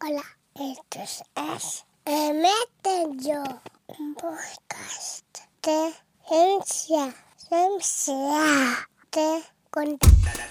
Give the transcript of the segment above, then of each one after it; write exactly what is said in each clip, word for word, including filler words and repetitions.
Hola, esto es es el método, un podcast de ciencia, ciencia, de contacto.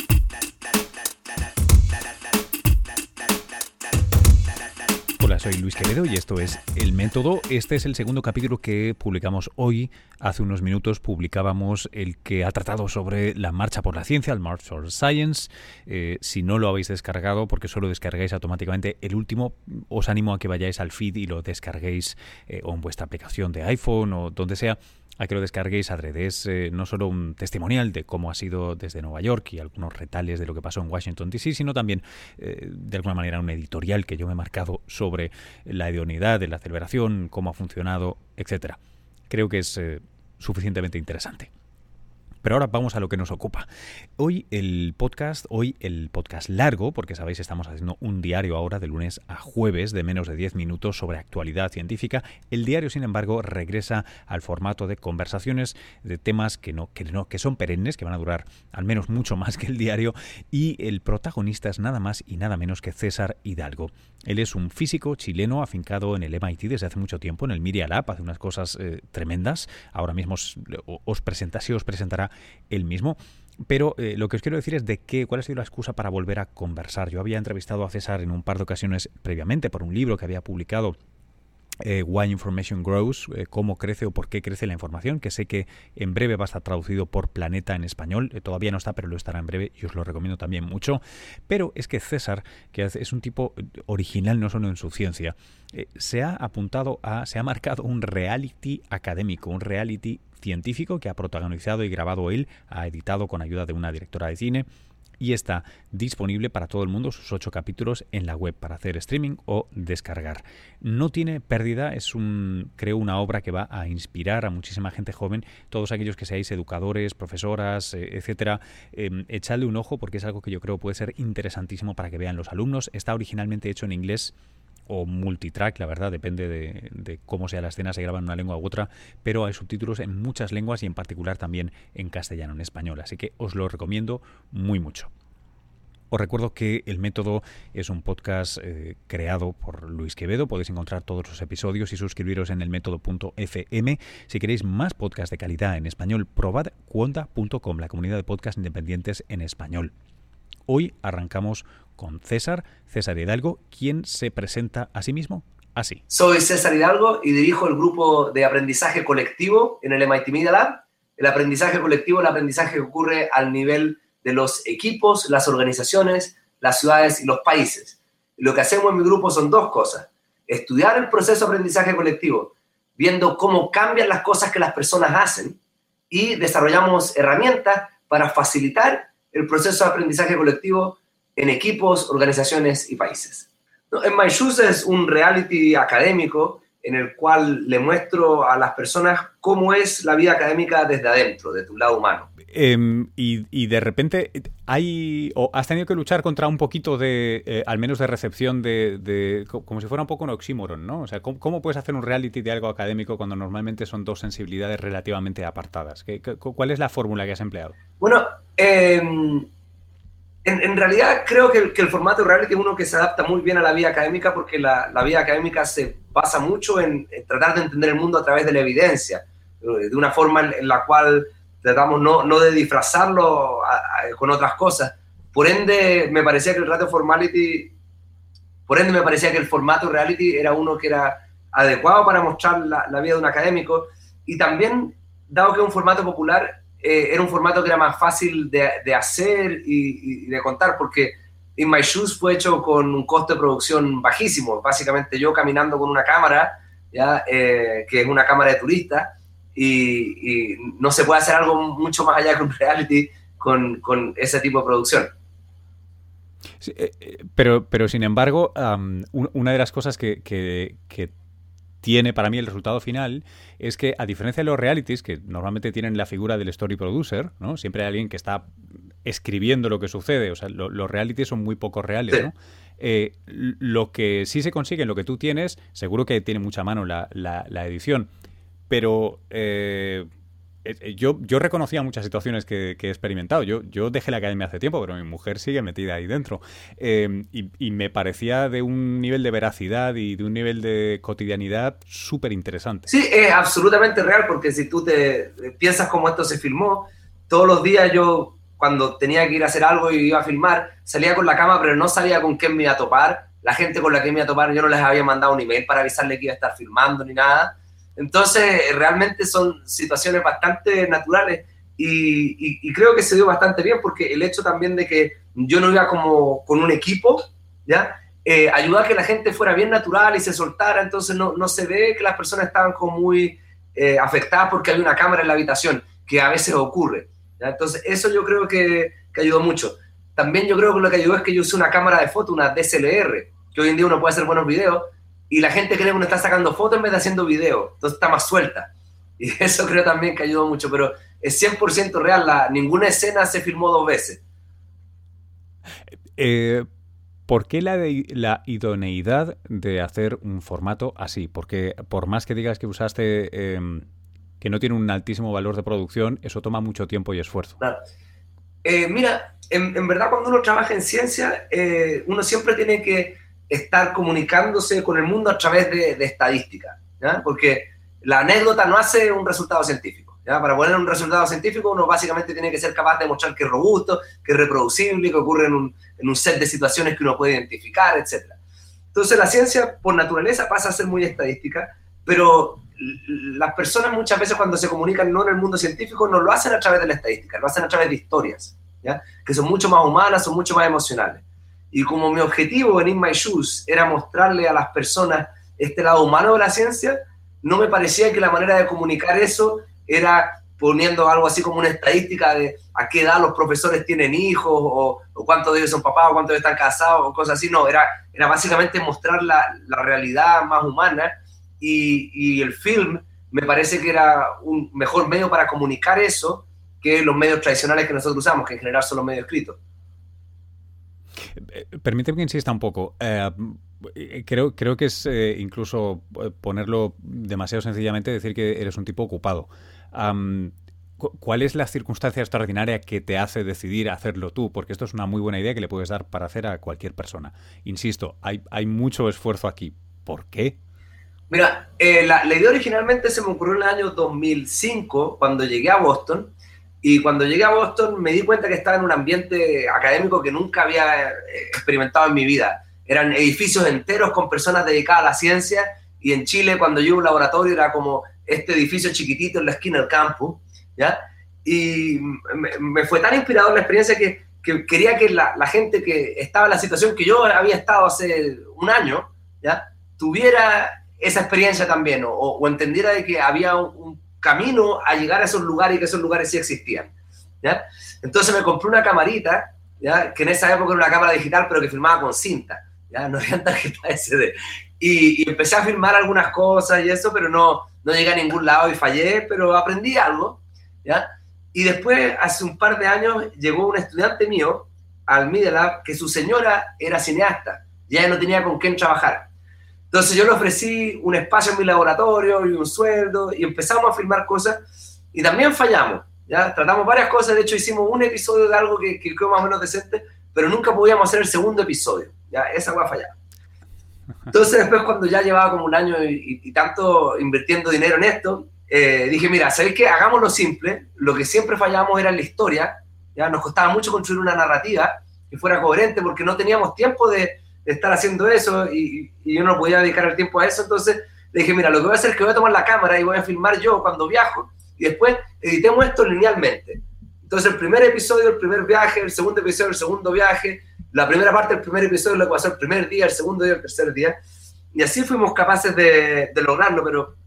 Hola, soy Luis Quevedo y esto es El Método. Este es el segundo capítulo que publicamos hoy. Hace unos minutos publicábamos el que ha tratado sobre la marcha por la ciencia, el March for Science. Eh, si no lo habéis descargado, porque solo descargáis automáticamente el último, os animo a que vayáis al feed y lo descarguéis eh, o en vuestra aplicación de iPhone o donde sea, a que lo descarguéis adrede. Es eh, no solo un testimonial de cómo ha sido desde Nueva York y algunos retales de lo que pasó en Washington D C, sino también eh, de alguna manera un editorial que yo me he marcado sobre la idoneidad de la celebración, cómo ha funcionado, etcétera. Creo que es eh, suficientemente interesante. Pero ahora vamos a lo que nos ocupa. Hoy el podcast, hoy el podcast largo, porque sabéis estamos haciendo un diario ahora de lunes a jueves de menos de diez minutos sobre actualidad científica. El diario, sin embargo, regresa al formato de conversaciones de temas que no, que no, que son perennes, que van a durar al menos mucho más que el diario, y el protagonista es nada más y nada menos que César Hidalgo. Él es un físico chileno afincado en el M I T desde hace mucho tiempo, en el Media Lab, hace unas cosas eh, tremendas. Ahora mismo os, os presenta, sí os presentará él mismo. Pero eh, lo que os quiero decir es de qué, cuál ha sido la excusa para volver a conversar. Yo había entrevistado a César en un par de ocasiones previamente por un libro que había publicado, Eh, Why Information Grows, eh, cómo crece o por qué crece la información, que sé que en breve va a estar traducido por Planeta en español. Eh, todavía no está, pero lo estará en breve y os lo recomiendo también mucho. Pero es que César, que es un tipo original no solo en su ciencia, eh, se ha apuntado a, se ha marcado un reality académico, un reality científico que ha protagonizado y grabado él, ha editado con ayuda de una directora de cine, y está disponible para todo el mundo, sus ocho capítulos, en la web para hacer streaming o descargar. No tiene pérdida, es un, creo, una obra que va a inspirar a muchísima gente joven. Todos aquellos que seáis educadores, profesoras, eh, etcétera, eh, echadle un ojo porque es algo que yo creo puede ser interesantísimo para que vean los alumnos. Está originalmente hecho en inglés o multitrack, la verdad, depende de, de cómo sea la escena, se graba en una lengua u otra, pero hay subtítulos en muchas lenguas y en particular también en castellano, en español, así que os lo recomiendo muy mucho. Os recuerdo que El Método es un podcast eh, creado por Luis Quevedo. Podéis encontrar todos los episodios y suscribiros en elmétodo punto efe eme. Si queréis más podcasts de calidad en español, probad cuonda punto com, la comunidad de podcasts independientes en español. Hoy arrancamos con César, César Hidalgo, quien se presenta a sí mismo así. Soy César Hidalgo y dirijo el grupo de aprendizaje colectivo en el M I T Media Lab. El aprendizaje colectivo es el aprendizaje que ocurre al nivel de los equipos, las organizaciones, las ciudades y los países. Y lo que hacemos en mi grupo son dos cosas. Estudiar el proceso de aprendizaje colectivo, viendo cómo cambian las cosas que las personas hacen, y desarrollamos herramientas para facilitar el proceso de aprendizaje colectivo en equipos, organizaciones y países. En My Shoes es un reality académico en el cual le muestro a las personas cómo es la vida académica desde adentro, desde tu lado humano. Eh, y, y de repente hay o has tenido que luchar contra un poquito de, eh, al menos de recepción de, de, como si fuera un poco un oxímoron, ¿no? O sea, ¿cómo, cómo puedes hacer un reality de algo académico cuando normalmente son dos sensibilidades relativamente apartadas? ¿Qué, qué, ¿Cuál es la fórmula que has empleado? Bueno, eh, En, en realidad creo que el, que el formato reality es uno que se adapta muy bien a la vida académica porque la, la vida académica se basa mucho en, en tratar de entender el mundo a través de la evidencia, de una forma en, en la cual tratamos no, no de disfrazarlo a, a, con otras cosas. Por ende, me parecía que el radio formality, por ende me parecía que el formato reality era uno que era adecuado para mostrar la, la vida de un académico, y también, dado que es un formato popular, Eh, era un formato que era más fácil de, de hacer y, y de contar, porque In My Shoes fue hecho con un costo de producción bajísimo. Básicamente yo caminando con una cámara, ¿ya? Eh, que es una cámara de turista, y, y no se puede hacer algo mucho más allá que un reality con, con ese tipo de producción. Sí, eh, pero, pero sin embargo, um, una de las cosas que, que, que tiene para mí el resultado final es que, a diferencia de los realities, que normalmente tienen la figura del story producer, ¿no? Siempre hay alguien que está escribiendo lo que sucede. O sea, lo, los realities son muy poco reales, sí. ¿no? Eh, lo que sí se consigue en lo que tú tienes, seguro que tiene mucha mano la, la, la edición, pero eh, Yo, yo reconocía muchas situaciones que, que he experimentado. Yo, yo dejé la academia hace tiempo, pero mi mujer sigue metida ahí dentro. Eh, y, y me parecía de un nivel de veracidad y de un nivel de cotidianidad súper interesante. Sí, es absolutamente real, porque si tú te piensas cómo esto se filmó, todos los días yo, cuando tenía que ir a hacer algo y iba a filmar, salía con la cámara, pero no sabía con quién me iba a topar. La gente con la que me iba a topar, yo no les había mandado un email para avisarle que iba a estar filmando ni nada. Entonces, realmente son situaciones bastante naturales y, y, y creo que se dio bastante bien, porque el hecho también de que yo no iba como con un equipo, ¿ya? Eh, ayudó a que la gente fuera bien natural y se soltara, entonces no, no se ve que las personas estaban como muy eh, afectadas porque hay una cámara en la habitación, que a veces ocurre, ¿ya? Entonces, eso yo creo que, que ayudó mucho. También yo creo que lo que ayudó es que yo usé una cámara de foto, una D S L R, que hoy en día uno puede hacer buenos videos, y la gente cree que uno está sacando fotos en vez de haciendo video, entonces está más suelta. Y eso creo también que ayudó mucho, pero es cien por ciento real, la, ninguna escena se filmó dos veces. Eh, ¿Por qué la, de, la idoneidad de hacer un formato así? Porque por más que digas que usaste, eh, que no tiene un altísimo valor de producción, eso toma mucho tiempo y esfuerzo. Claro. Eh, mira, en, en verdad cuando uno trabaja en ciencia, eh, uno siempre tiene que estar comunicándose con el mundo a través de, de estadística, ¿ya? Porque la anécdota no hace un resultado científico, ¿ya? Para poner un resultado científico uno básicamente tiene que ser capaz de mostrar que es robusto, que es reproducible, que ocurre en un, en un set de situaciones que uno puede identificar, etcétera. Entonces la ciencia por naturaleza pasa a ser muy estadística, pero las personas muchas veces cuando se comunican no en el mundo científico no lo hacen a través de la estadística, lo hacen a través de historias, ¿ya? Que son mucho más humanas, son mucho más emocionales. Y como mi objetivo en In My Shoes era mostrarle a las personas este lado humano de la ciencia, no me parecía que la manera de comunicar eso era poniendo algo así como una estadística de a qué edad los profesores tienen hijos, o, o cuántos de ellos son papás, o cuántos de ellos están casados, o cosas así. No, era, era básicamente mostrar la, la realidad más humana, y, y el film me parece que era un mejor medio para comunicar eso que los medios tradicionales que nosotros usamos, que en general son los medios escritos. Permíteme que insista un poco. Eh, creo, creo que es eh, incluso ponerlo demasiado sencillamente decir que eres un tipo ocupado. Um, ¿Cuál es la circunstancia extraordinaria que te hace decidir hacerlo tú? Porque esto es una muy buena idea que le puedes dar para hacer a cualquier persona. Insisto, hay, hay mucho esfuerzo aquí. ¿Por qué? Mira, eh, la, la idea originalmente se me ocurrió en el año dos mil cinco, cuando llegué a Boston. Y cuando llegué a Boston me di cuenta que estaba en un ambiente académico que nunca había experimentado en mi vida. Eran edificios enteros con personas dedicadas a la ciencia, y en Chile cuando yo iba a un laboratorio era como este edificio chiquitito en la esquina del campus, ¿ya? Y me, me fue tan inspirador la experiencia que, que quería que la, la gente que estaba en la situación que yo había estado hace un año, ¿ya? Tuviera esa experiencia también, o, o entendiera de que había un, un camino a llegar a esos lugares y que esos lugares sí existían, ¿ya? Entonces me compré una camarita, ¿ya? Que en esa época era una cámara digital, pero que filmaba con cinta, ¿ya? No había tarjeta ese de. Y, y empecé a filmar algunas cosas y eso, pero no, no llegué a ningún lado y fallé, pero aprendí algo, ¿ya? Y después, hace un par de años, llegó un estudiante mío al Media Lab que su señora era cineasta y ella no tenía con quién trabajar. Entonces yo le ofrecí un espacio en mi laboratorio y un sueldo y empezamos a filmar cosas y también fallamos, ¿ya? Tratamos varias cosas, de hecho hicimos un episodio de algo que, que quedó más o menos decente, pero nunca podíamos hacer el segundo episodio, ¿ya? Esa va a fallar. Entonces después cuando ya llevaba como un año y, y, y tanto invirtiendo dinero en esto, eh, dije, mira, ¿sabéis qué? Hagámoslo simple, lo que siempre fallábamos era en la historia, ¿ya? Nos costaba mucho construir una narrativa que fuera coherente porque no teníamos tiempo de de estar haciendo eso y, y yo no podía dedicar el tiempo a eso. Entonces le dije, mira, lo que voy a hacer es que voy a tomar la cámara y voy a filmar yo cuando viajo y después editemos esto linealmente. Entonces el primer episodio, el primer viaje, el segundo episodio, el segundo viaje, la primera parte del primer episodio lo que pasó el primer día, el segundo día, el tercer día, y así fuimos capaces de, de lograrlo. Pero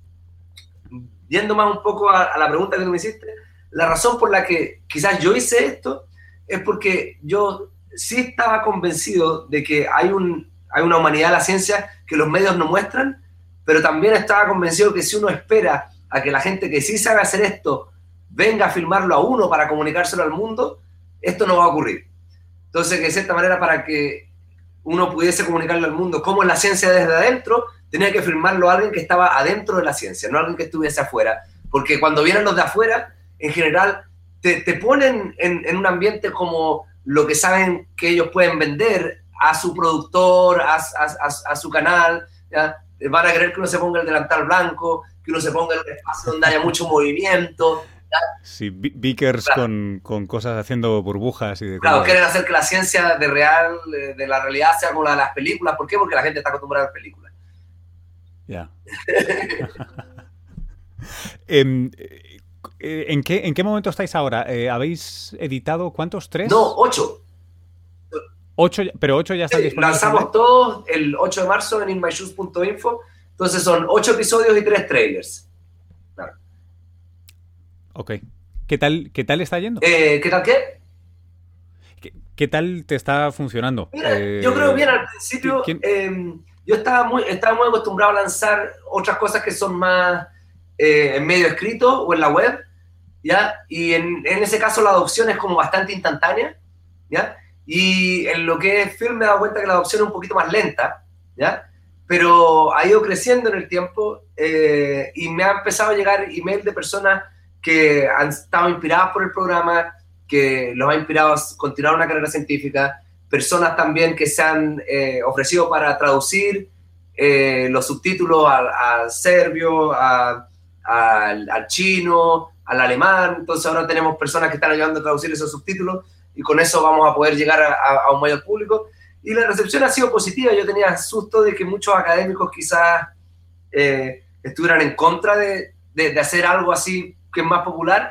yendo más un poco a, a la pregunta que tú me hiciste, la razón por la que quizás yo hice esto es porque yo sí estaba convencido de que hay, un, hay una humanidad de la ciencia que los medios no muestran, pero también estaba convencido que si uno espera a que la gente que sí sabe hacer esto venga a filmarlo a uno para comunicárselo al mundo, esto no va a ocurrir. Entonces, que de cierta manera, para que uno pudiese comunicarle al mundo cómo es la ciencia desde adentro, tenía que filmarlo a alguien que estaba adentro de la ciencia, no a alguien que estuviese afuera. Porque cuando vienen los de afuera, en general te, te ponen en, en un ambiente como lo que saben que ellos pueden vender a su productor, a, a, a, a su canal, ¿ya? Van a querer que uno se ponga el delantal blanco, que uno se ponga en un espacio donde haya mucho movimiento. ¿Ya? Sí, beakers claro. con, con cosas haciendo burbujas y de Claro, quieren hacer que la ciencia de real, de la realidad, sea como la de las películas. ¿Por qué? Porque la gente está acostumbrada a ver películas. Ya. eh, ¿en, qué, ¿En qué momento estáis ahora? Eh, ¿Habéis editado cuántos? ¿Tres? No, ocho. Ocho, pero ocho ya están sí, disponibles. Lanzamos todos el ocho de marzo en in my shoes punto info. Entonces son ocho episodios y tres trailers. Claro. Ok. ¿Qué tal, qué tal está yendo? Eh, ¿Qué tal qué? ¿Qué, qué tal te está funcionando? Mira, eh, yo creo bien al principio. Eh, yo estaba muy, estaba muy acostumbrado a lanzar otras cosas que son más eh, en medio escrito o en la web, ¿ya? Y en, en ese caso la adopción es como bastante instantánea, ¿ya? Y en lo que es film me he dado cuenta que la adopción es un poquito más lenta, ¿ya? Pero ha ido creciendo en el tiempo eh, y me ha empezado a llegar email de personas que han estado inspiradas por el programa, que los ha inspirado a continuar una carrera científica, personas también que se han eh, ofrecido para traducir eh, los subtítulos al, al serbio, a, a, al chino, al alemán. Entonces ahora tenemos personas que están ayudando a traducir esos subtítulos y con eso vamos a poder llegar a, a, a un mayor público. Y la recepción ha sido positiva. Yo tenía susto de que muchos académicos quizás eh, estuvieran en contra de, de, de hacer algo así que es más popular.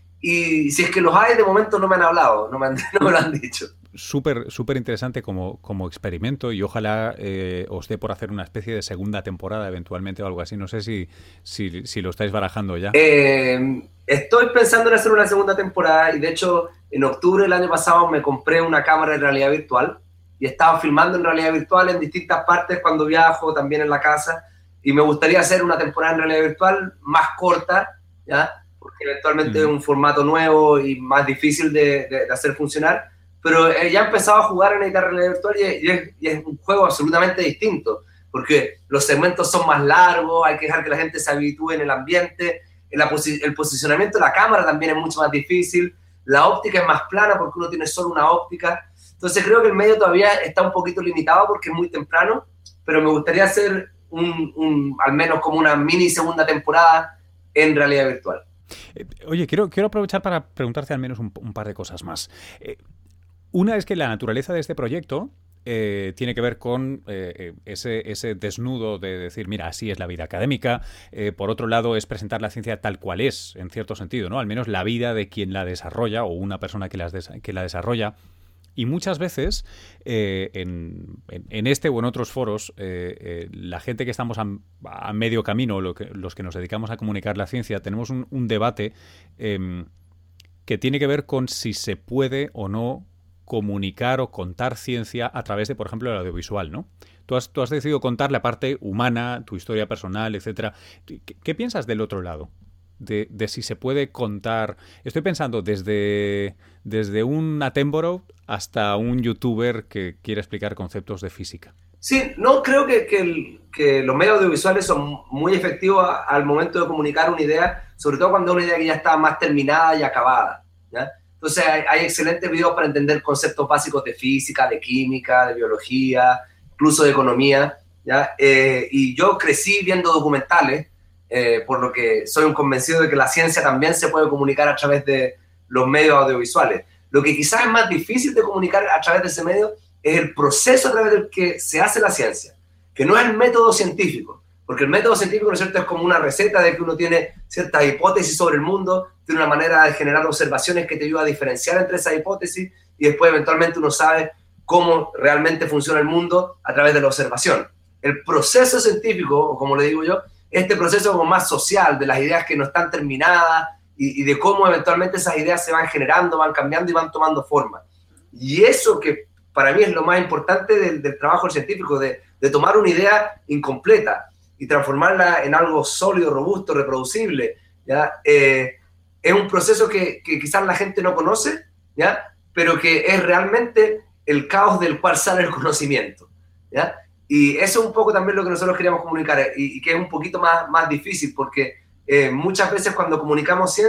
Y si es que los hay, de momento no me han hablado, no me, han, no me lo han dicho. Súper, súper interesante como, como experimento y ojalá eh, os dé por hacer una especie de segunda temporada eventualmente o algo así. No sé si, si, si lo estáis barajando ya. Eh, estoy pensando en hacer una segunda temporada y de hecho en octubre del año pasado me compré una cámara de realidad virtual y estaba filmando en realidad virtual en distintas partes cuando viajo, también en la casa, y me gustaría hacer una temporada en realidad virtual más corta, ¿ya? Porque eventualmente mm. es un formato nuevo y más difícil de, de, de hacer funcionar. Pero eh, ya he empezado a jugar en editar realidad virtual y, y, es, y es un juego absolutamente distinto, porque los segmentos son más largos, hay que dejar que la gente se habitúe en el ambiente, en la posi el posicionamiento de la cámara también es mucho más difícil, la óptica es más plana porque uno tiene solo una óptica. Entonces creo que el medio todavía está un poquito limitado porque es muy temprano, pero me gustaría hacer un, un, al menos como una mini segunda temporada en realidad virtual. Eh, oye, quiero, quiero aprovechar para preguntarte al menos un, un par de cosas más. Eh, Una es que la naturaleza de este proyecto eh, tiene que ver con eh, ese, ese desnudo de decir, mira, así es la vida académica. Eh, por otro lado, es presentar la ciencia tal cual es, en cierto sentido, ¿no? Al menos la vida de quien la desarrolla o una persona que, las des que la desarrolla. Y muchas veces, eh, en, en, en este o en otros foros, eh, eh, la gente que estamos a, a medio camino, lo que, los que nos dedicamos a comunicar la ciencia, tenemos un, un debate eh, que tiene que ver con si se puede o no comunicar o contar ciencia a través de, por ejemplo, el audiovisual, ¿no? Tú has, tú has decidido contar la parte humana, tu historia personal, etcétera. ¿Qué, qué piensas del otro lado? De, de si se puede contar... Estoy pensando desde, desde un Attenborough hasta un youtuber que quiere explicar conceptos de física. Sí, no, creo que, que, el, que los medios audiovisuales son muy efectivos a, al momento de comunicar una idea, sobre todo cuando es una idea que ya está más terminada y acabada, ¿ya? Entonces hay, hay excelentes videos para entender conceptos básicos de física, de química, de biología, incluso de economía, ¿ya? Eh, y yo crecí viendo documentales, eh, por lo que soy un convencido de que la ciencia también se puede comunicar a través de los medios audiovisuales. Lo que quizás es más difícil de comunicar a través de ese medio es el proceso a través del que se hace la ciencia, que no es el método científico, porque el método científico, ¿no es cierto?, es como una receta de que uno tiene ciertas hipótesis sobre el mundo, tiene una manera de generar observaciones que te ayuda a diferenciar entre esas hipótesis y después eventualmente uno sabe cómo realmente funciona el mundo a través de la observación. El proceso científico, o como le digo yo, este proceso como más social, de las ideas que no están terminadas y, y de cómo eventualmente esas ideas se van generando, van cambiando y van tomando forma. Y eso que para mí es lo más importante del, del trabajo científico, de, de tomar una idea incompleta y transformarla en algo sólido, robusto, reproducible, ¿ya? Eh, es un proceso que, que quizás la gente no conoce, ¿ya? Pero que es realmente el caos del cual sale el conocimiento, ¿ya? Y eso es un poco también lo que nosotros queríamos comunicar y, y que es un poquito más, más difícil porque eh, muchas veces cuando comunicamos ciencia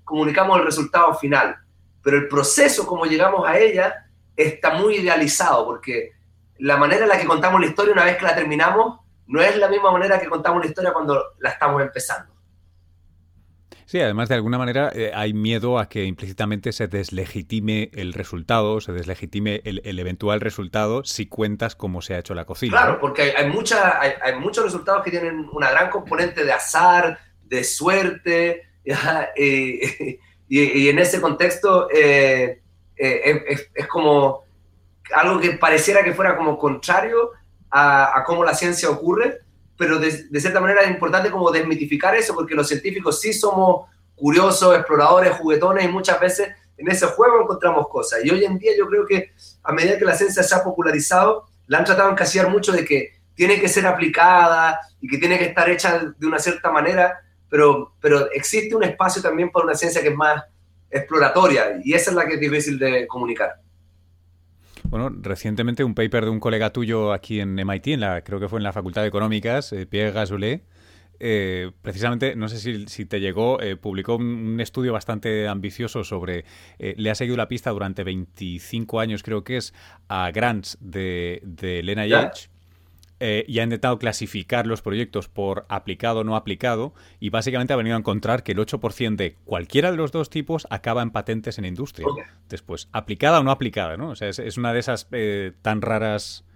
comunicamos el resultado final, pero el proceso como llegamos a ella está muy idealizado, porque la manera en la que contamos la historia una vez que la terminamos no es la misma manera que contamos la historia cuando la estamos empezando. Sí, además de alguna manera eh, hay miedo a que implícitamente se deslegitime el resultado, se deslegitime el, el eventual resultado si cuentas cómo se ha hecho la cocina. Claro, porque hay, hay, mucha, hay, hay muchos resultados que tienen una gran componente de azar, de suerte, ¿ya? Eh, y, y en ese contexto eh, eh, es, es como algo que pareciera que fuera como contrario a, a cómo la ciencia ocurre, pero de, de cierta manera es importante como desmitificar eso, porque los científicos sí somos curiosos, exploradores, juguetones, y muchas veces en ese juego encontramos cosas. Y hoy en día yo creo que a medida que la ciencia se ha popularizado, la han tratado de encasillar mucho de que tiene que ser aplicada y que tiene que estar hecha de una cierta manera, pero, pero existe un espacio también para una ciencia que es más exploratoria, y esa es la que es difícil de comunicar. Bueno, recientemente un paper de un colega tuyo aquí en M I T, en la, creo que fue en la Facultad de Económicas, eh, Pierre Gazoulé, eh, precisamente, no sé si, si te llegó, eh, publicó un, un estudio bastante ambicioso sobre, eh, le ha seguido la pista durante veinticinco años, creo que es, a grants de, del N I H, eh, y ha intentado clasificar los proyectos por aplicado o no aplicado, y básicamente ha venido a encontrar que el ocho por ciento de cualquiera de los dos tipos acaba en patentes en industria. Okay. Después, aplicada o no aplicada, ¿no? O sea, es, es una de esas eh, tan raras,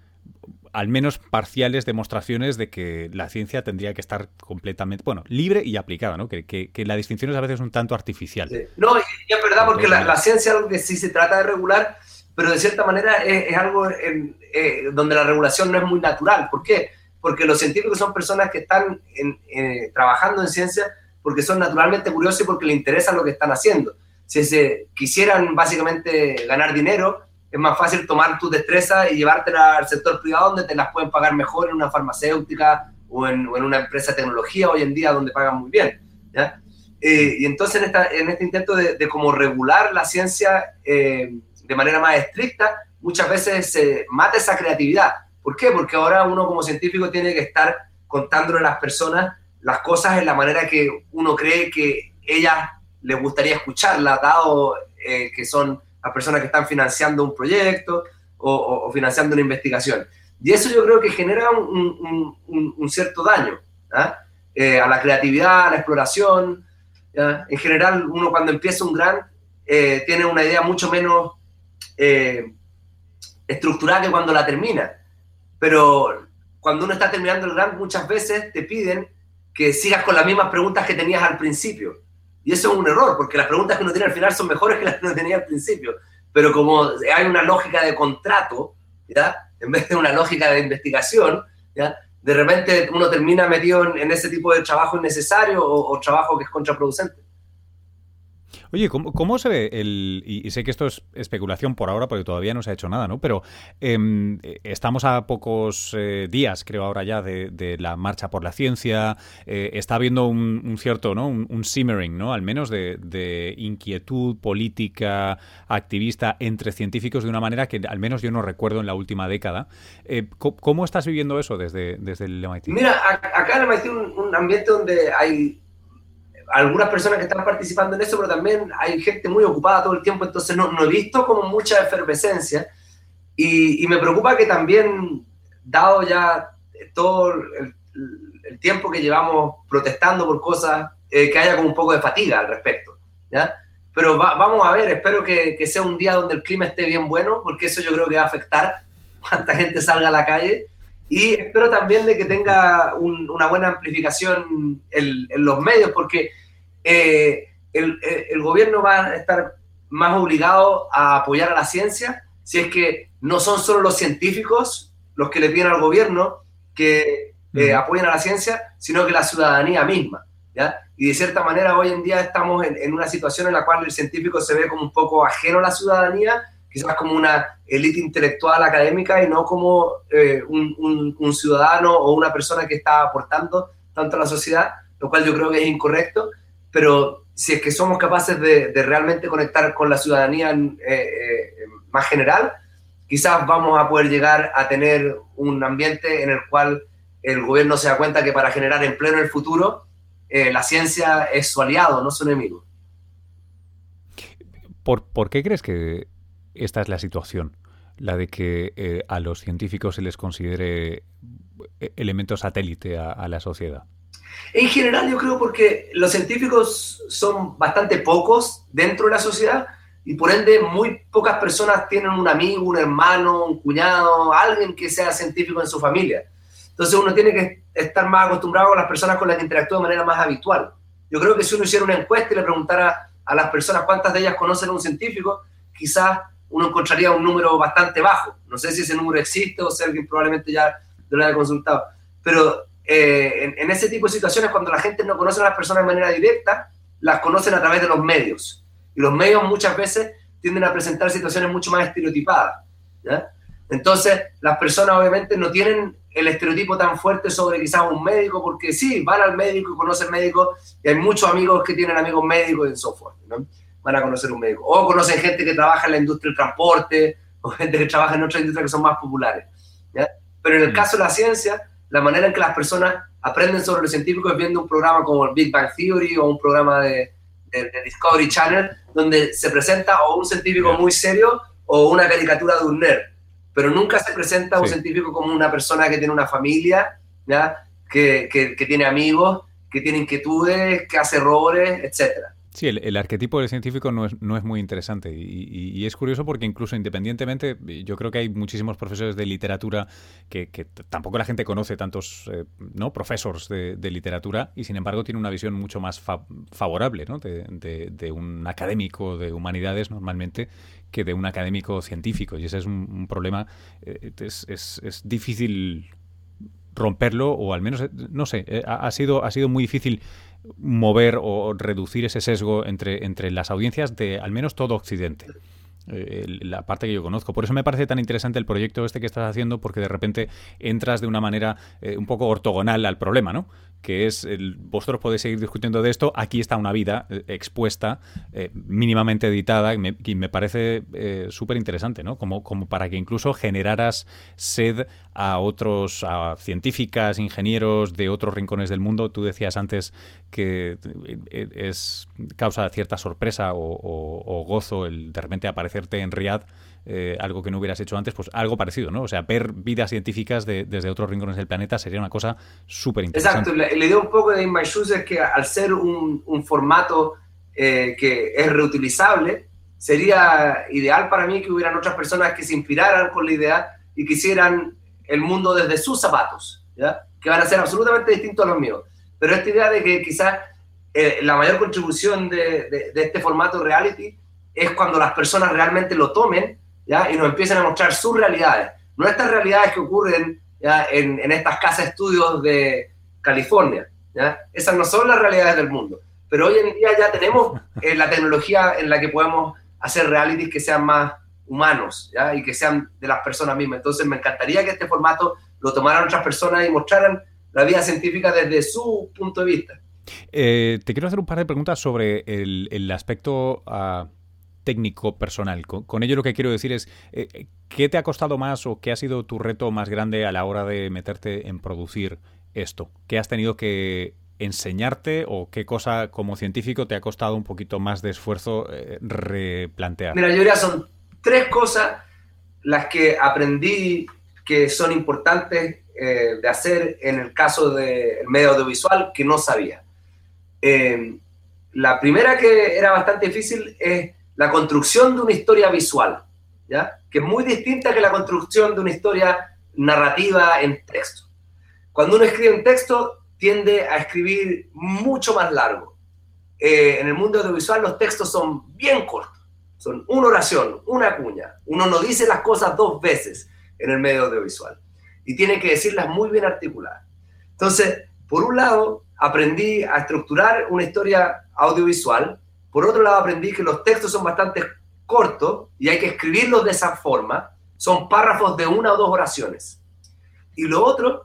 al menos parciales, demostraciones de que la ciencia tendría que estar completamente, bueno, libre y aplicada, ¿no? Que, que, que la distinción es a veces un tanto artificial. Sí. No, y, y es verdad, porque la, la ciencia es algo que sí se trata de regular, pero de cierta manera es, es algo en, eh, donde la regulación no es muy natural. ¿Por qué? Porque los científicos son personas que están en, eh, trabajando en ciencia porque son naturalmente curiosos y porque les interesa lo que están haciendo. Si se quisieran básicamente ganar dinero, es más fácil tomar tus destrezas y llevártelas al sector privado, donde te las pueden pagar mejor en una farmacéutica o en, o en una empresa de tecnología hoy en día, donde pagan muy bien, ¿ya? Eh, y entonces en, esta, en este intento de, de como regular la ciencia eh, de manera más estricta, muchas veces se mata esa creatividad. ¿Por qué? Porque ahora uno como científico tiene que estar contándole a las personas las cosas en la manera que uno cree que ellas les gustaría escucharlas, dado eh, que son las personas que están financiando un proyecto o, o, o financiando una investigación. Y eso yo creo que genera un, un, un, un cierto daño, ¿eh? Eh, a la creatividad, a la exploración. ¿Ya? En general, uno cuando empieza un grant eh, tiene una idea mucho menos eh, estructurada que cuando la termina. Pero cuando uno está terminando el grant, muchas veces te piden que sigas con las mismas preguntas que tenías al principio. Y eso es un error, porque las preguntas que uno tiene al final son mejores que las que uno tenía al principio. Pero como hay una lógica de contrato, ¿ya? En vez de una lógica de investigación, ¿ya? De repente uno termina metido en, en ese tipo de trabajo innecesario o, o trabajo que es contraproducente. Oye, ¿cómo, cómo se ve el...? Y, y sé que esto es especulación por ahora porque todavía no se ha hecho nada, ¿no? Pero eh, estamos a pocos eh, días, creo ahora ya, de, de la marcha por la ciencia. Eh, está habiendo un, un cierto, ¿no? Un, un simmering, ¿no? Al menos de, de inquietud política, activista entre científicos de una manera que al menos yo no recuerdo en la última década. Eh, ¿cómo, ¿Cómo estás viviendo eso desde, desde el M I T? Mira, acá en el M I T un, un ambiente donde hay algunas personas que están participando en eso, pero también hay gente muy ocupada todo el tiempo, entonces no, no he visto como mucha efervescencia, y, y me preocupa que también, dado ya todo el, el tiempo que llevamos protestando por cosas, eh, que haya como un poco de fatiga al respecto, ¿ya? Pero va, vamos a ver, espero que, que sea un día donde el clima esté bien bueno, porque eso yo creo que va a afectar cuánta gente salga a la calle, y espero también de que tenga un, una buena amplificación en, en los medios, porque eh, el, el gobierno va a estar más obligado a apoyar a la ciencia si es que no son solo los científicos los que le piden al gobierno que eh, apoyen a la ciencia, sino que la ciudadanía misma, ¿ya? Y de cierta manera hoy en día estamos en, en una situación en la cual el científico se ve como un poco ajeno a la ciudadanía, quizás como una élite intelectual académica y no como eh, un, un, un ciudadano o una persona que está aportando tanto a la sociedad, lo cual yo creo que es incorrecto, pero si es que somos capaces de, de realmente conectar con la ciudadanía eh, eh, más general, quizás vamos a poder llegar a tener un ambiente en el cual el gobierno se da cuenta que para generar empleo en el futuro, eh, la ciencia es su aliado, no su enemigo. ¿Por, ¿Por qué crees que esta es la situación? La de que eh, a los científicos se les considere elemento satélite a, a la sociedad. En general yo creo porque los científicos son bastante pocos dentro de la sociedad y por ende muy pocas personas tienen un amigo, un hermano, un cuñado, alguien que sea científico en su familia. Entonces uno tiene que estar más acostumbrado a las personas con las que interactúa de manera más habitual. Yo creo que si uno hiciera una encuesta y le preguntara a las personas cuántas de ellas conocen a un científico, quizás uno encontraría un número bastante bajo. No sé si ese número existe o si alguien probablemente ya lo haya consultado. Pero eh, en, en ese tipo de situaciones, cuando la gente no conoce a las personas de manera directa, las conocen a través de los medios. Y los medios muchas veces tienden a presentar situaciones mucho más estereotipadas, ¿ya? Entonces, las personas obviamente no tienen el estereotipo tan fuerte sobre quizás un médico, porque sí, van al médico y conocen médicos, y hay muchos amigos que tienen amigos médicos y so forth, ¿no? Van a conocer un médico. O conocen gente que trabaja en la industria del transporte, o gente que trabaja en otras industrias que son más populares, ¿ya? Pero en el caso de la ciencia, la manera en que las personas aprenden sobre los científicos es viendo un programa como el Big Bang Theory o un programa de, de, de Discovery Channel, donde se presenta o un científico muy serio o una caricatura de un nerd. Pero nunca se presenta a un sí. científico como una persona que tiene una familia, ¿ya? Que, que, que tiene amigos, que tiene inquietudes, que hace errores, etcétera. Sí, el, el arquetipo del científico no es, no es muy interesante y, y, y es curioso porque incluso independientemente, yo creo que hay muchísimos profesores de literatura que, que tampoco la gente conoce tantos eh, ¿no? profesores de, de literatura y sin embargo tiene una visión mucho más fa favorable, ¿no? de, de, de un académico de humanidades normalmente que de un académico científico y ese es un, un problema, eh, es, es, es difícil romperlo o al menos, no sé, eh, ha, ha, sido, ha sido muy difícil mover o reducir ese sesgo entre, entre las audiencias de al menos todo Occidente. Eh, la parte que yo conozco. Por eso me parece tan interesante el proyecto este que estás haciendo, porque de repente entras de una manera eh, un poco ortogonal al problema, ¿no? Que es, el, vosotros podéis seguir discutiendo de esto, aquí está una vida eh, expuesta, eh, mínimamente editada, y me, y me parece eh, súper interesante, ¿no? Como, como para que incluso generaras sed a otros, a científicas, ingenieros de otros rincones del mundo. Tú decías antes que es causa cierta sorpresa o, o, o gozo el de repente aparecerte en Riad, eh, algo que no hubieras hecho antes, pues algo parecido, ¿no? O sea, ver vidas científicas de, desde otros rincones del planeta sería una cosa súper interesante. Exacto, la, la idea un poco de In My Shoes es que al ser un, un formato eh, que es reutilizable, sería ideal para mí que hubieran otras personas que se inspiraran con la idea y quisieran el mundo desde sus zapatos, ¿ya? Que van a ser absolutamente distintos a los míos. Pero esta idea de que quizás eh, la mayor contribución de, de, de este formato reality es cuando las personas realmente lo tomen, ¿ya? Y nos empiecen a mostrar sus realidades. No estas realidades que ocurren, ¿ya? En, en estas casas estudios de California, ¿ya? Esas no son las realidades del mundo. Pero hoy en día ya tenemos eh, la tecnología en la que podemos hacer realities que sean más humanos, ¿ya? Y que sean de las personas mismas. Entonces me encantaría que este formato lo tomaran otras personas y mostraran la vida científica desde su punto de vista. Eh, te quiero hacer un par de preguntas sobre el, el aspecto uh, técnico personal. Con, con ello lo que quiero decir es, eh, ¿qué te ha costado más o qué ha sido tu reto más grande a la hora de meterte en producir esto? ¿Qué has tenido que enseñarte o qué cosa como científico te ha costado un poquito más de esfuerzo eh, replantear? Mira, yo diría son tres cosas las que aprendí que son importantes eh, de hacer en el caso del medio audiovisual que no sabía. Eh, la primera, que era bastante difícil, es la construcción de una historia visual, ¿ya? Que es muy distinta que la construcción de una historia narrativa en texto. Cuando uno escribe en texto, tiende a escribir mucho más largo. Eh, en el mundo audiovisual los textos son bien cortos. Son una oración, una cuña. Uno no dice las cosas dos veces en el medio audiovisual. Y tiene que decirlas muy bien articuladas. Entonces, por un lado, aprendí a estructurar una historia audiovisual. Por otro lado, aprendí que los textos son bastante cortos y hay que escribirlos de esa forma. Son párrafos de una o dos oraciones. Y lo otro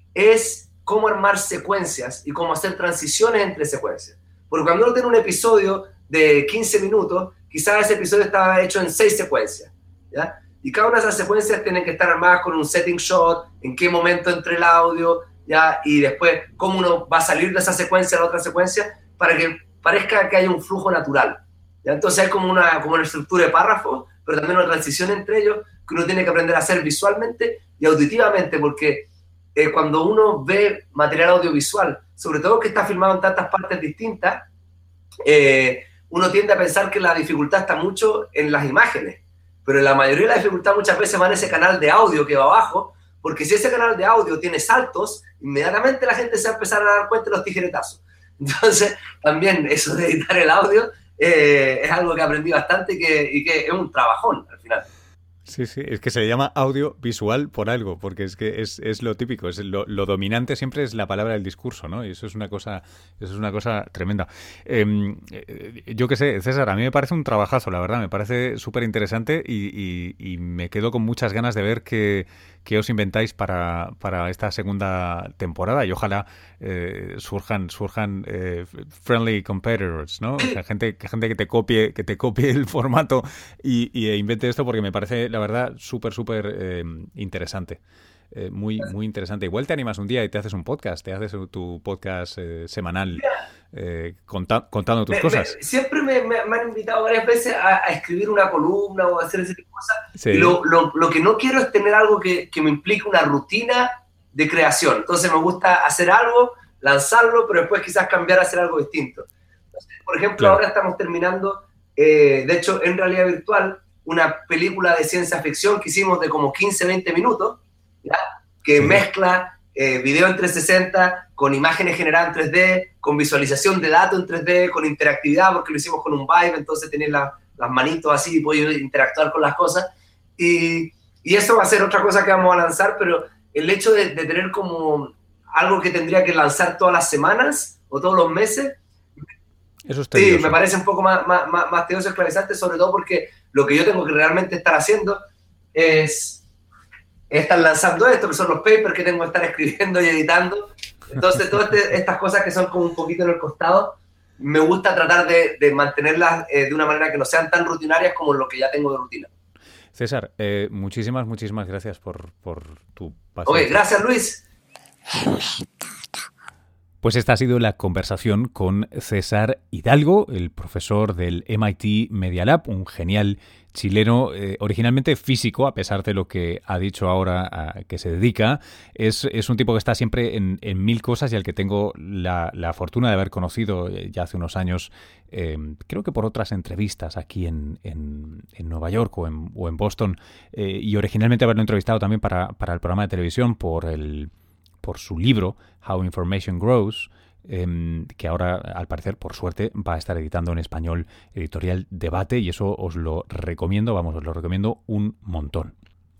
es cómo armar secuencias y cómo hacer transiciones entre secuencias. Porque cuando uno tiene un episodio de quince minutos, quizás ese episodio estaba hecho en seis secuencias, ¿ya? Y cada una de esas secuencias tienen que estar armadas con un setting shot, en qué momento entre el audio, ¿ya? Y después cómo uno va a salir de esa secuencia a la otra secuencia para que parezca que haya un flujo natural. ¿ya? Entonces hay como una, como una estructura de párrafos, pero también una transición entre ellos que uno tiene que aprender a hacer visualmente y auditivamente, porque eh, cuando uno ve material audiovisual, sobre todo que está filmado en tantas partes distintas, eh, uno tiende a pensar que la dificultad está mucho en las imágenes, pero la mayoría de la dificultad muchas veces va en ese canal de audio que va abajo, porque si ese canal de audio tiene saltos, inmediatamente la gente se va a empezar a dar cuenta de los tijeretazos. Entonces, también eso de editar el audio eh, es algo que aprendí bastante y que, y que es un trabajón al final. Sí, sí, es que se llama audiovisual por algo, porque es que es, es lo típico, es lo, lo dominante siempre es la palabra del discurso, ¿no? Y eso es una cosa, eso es una cosa tremenda. Eh, yo qué sé, César, a mí me parece un trabajazo, la verdad, me parece súper interesante y, y, y me quedo con muchas ganas de ver qué, qué os inventáis para, para esta segunda temporada y ojalá eh, surjan, surjan eh, friendly competitors, ¿no? O sea, gente, gente que te copie, que te copie el formato y, y invente esto porque me parece la verdad súper, súper eh, interesante. Eh, muy, muy interesante. Igual te animas un día y te haces un podcast, te haces tu podcast eh, semanal eh, conta contando tus me, cosas. Me, siempre me, me, me han invitado varias veces a, a escribir una columna o a hacer ese tipo de cosas. Sí. Y lo, lo, lo que no quiero es tener algo que, que me implique una rutina de creación. Entonces me gusta hacer algo, lanzarlo, pero después quizás cambiar a hacer algo distinto. Entonces, por ejemplo, claro. Ahora estamos terminando, eh, de hecho, en realidad virtual, una película de ciencia ficción que hicimos de como quince, veinte minutos, ¿ya? Que sí. Mezcla eh, video en trescientos sesenta con imágenes generadas en tres D, con visualización de datos en tres D, con interactividad, porque lo hicimos con un Vive, entonces tenés la, las manitos así y podés interactuar con las cosas. Y, y eso va a ser otra cosa que vamos a lanzar, pero el hecho de, de tener como algo que tendría que lanzar todas las semanas o todos los meses, eso es sí, me parece un poco más, más, más, más tedioso, esclavizante, sobre todo porque lo que yo tengo que realmente estar haciendo es, es estar lanzando esto, que son los papers que tengo que estar escribiendo y editando. Entonces, todas este, estas cosas que son como un poquito en el costado, me gusta tratar de, de mantenerlas eh, de una manera que no sean tan rutinarias como lo que ya tengo de rutina. César, eh, muchísimas, muchísimas gracias por, por tu paciencia. Ok, gracias, Luis. Pues esta ha sido la conversación con César Hidalgo, el profesor del M I T Media Lab, un genial chileno, eh, originalmente físico, a pesar de lo que ha dicho ahora a que se dedica. Es, es un tipo que está siempre en, en mil cosas y al que tengo la, la fortuna de haber conocido ya hace unos años, eh, creo que por otras entrevistas aquí en, en, en Nueva York o en, o en Boston, eh, y originalmente haberlo entrevistado también para, para el programa de televisión por el... por su libro, How Information Grows, eh, que ahora, al parecer, por suerte, va a estar editando en español Editorial Debate, y eso os lo recomiendo, vamos, os lo recomiendo un montón.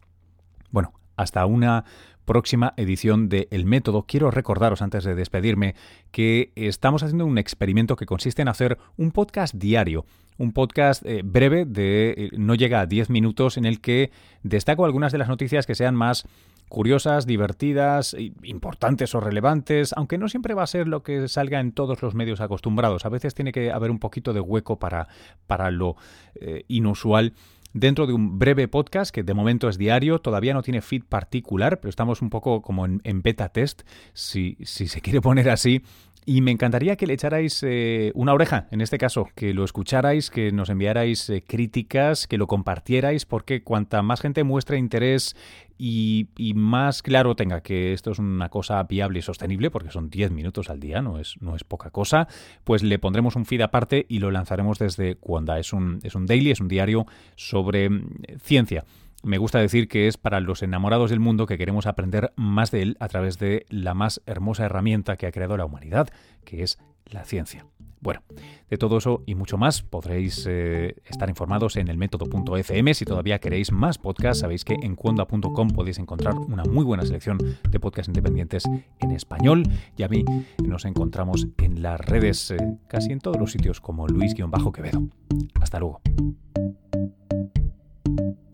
Bueno, hasta una próxima edición de El Método. Quiero recordaros, antes de despedirme, que estamos haciendo un experimento que consiste en hacer un podcast diario. Un podcast eh, breve, de eh, no llega a diez minutos, en el que destaco algunas de las noticias que sean más curiosas, divertidas, importantes o relevantes, aunque no siempre va a ser lo que salga en todos los medios acostumbrados. A veces tiene que haber un poquito de hueco para, para lo eh, inusual dentro de un breve podcast que de momento es diario, todavía no tiene feed particular, pero estamos un poco como en, en beta test, si, si se quiere poner así. Y me encantaría que le echarais eh, una oreja, en este caso, que lo escucharais, que nos enviarais eh, críticas, que lo compartierais, porque cuanta más gente muestre interés y, y más claro tenga que esto es una cosa viable y sostenible, porque son diez minutos al día, no es, no es poca cosa, pues le pondremos un feed aparte y lo lanzaremos desde Cuonda. Es un, es un daily, es un diario sobre ciencia. Me gusta decir que es para los enamorados del mundo que queremos aprender más de él a través de la más hermosa herramienta que ha creado la humanidad, que es la ciencia. Bueno, de todo eso y mucho más podréis eh, estar informados en el método punto efe eme. Si todavía queréis más podcasts, sabéis que en cuonda punto com podéis encontrar una muy buena selección de podcasts independientes en español. Y a mí nos encontramos en las redes, eh, casi en todos los sitios, como Luis-Quevedo. Hasta luego.